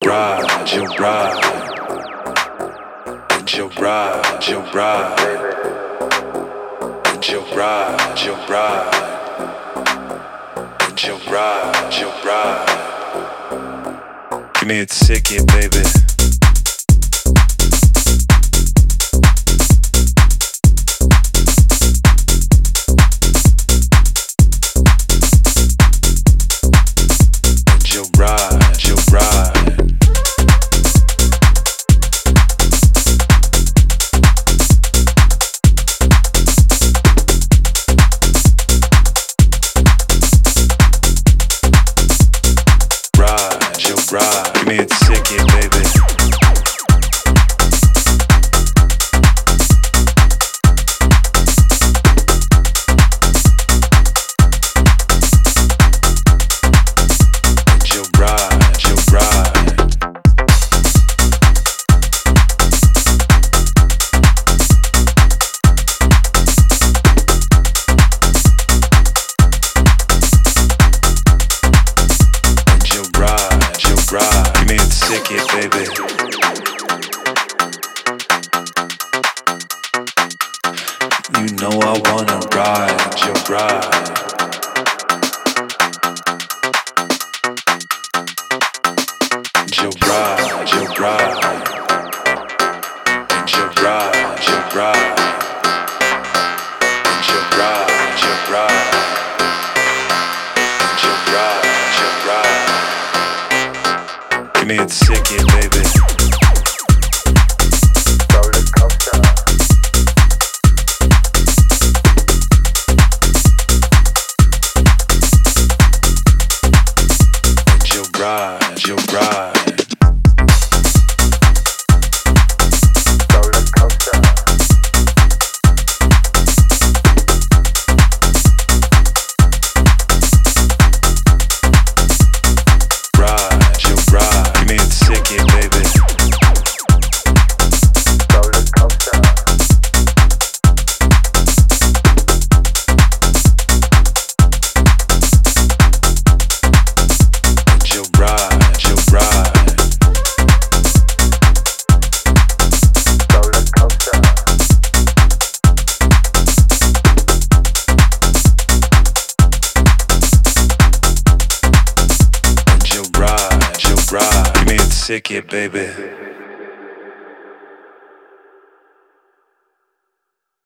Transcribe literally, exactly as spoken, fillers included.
ride, you ride, and you ride, you ride, and you ride, you ride, and you ride, you ride. Give me a ticket, baby. Ride, you ride. Ride, you ride. Give me a ticket, baby. Ticket, baby. You know I wanna ride, you ride. You ride, you ride. And you ride, you ride. And you ride, you ride. And you ride, you ride. Give me a ticket, baby. Roller coaster. And you ride, you ride. Roller coaster. Ride, you ride. Give me a ticket, baby. Roller coaster. And you ride, you ride. Roller coaster. And you ride, you ride. Give me a ticket, baby.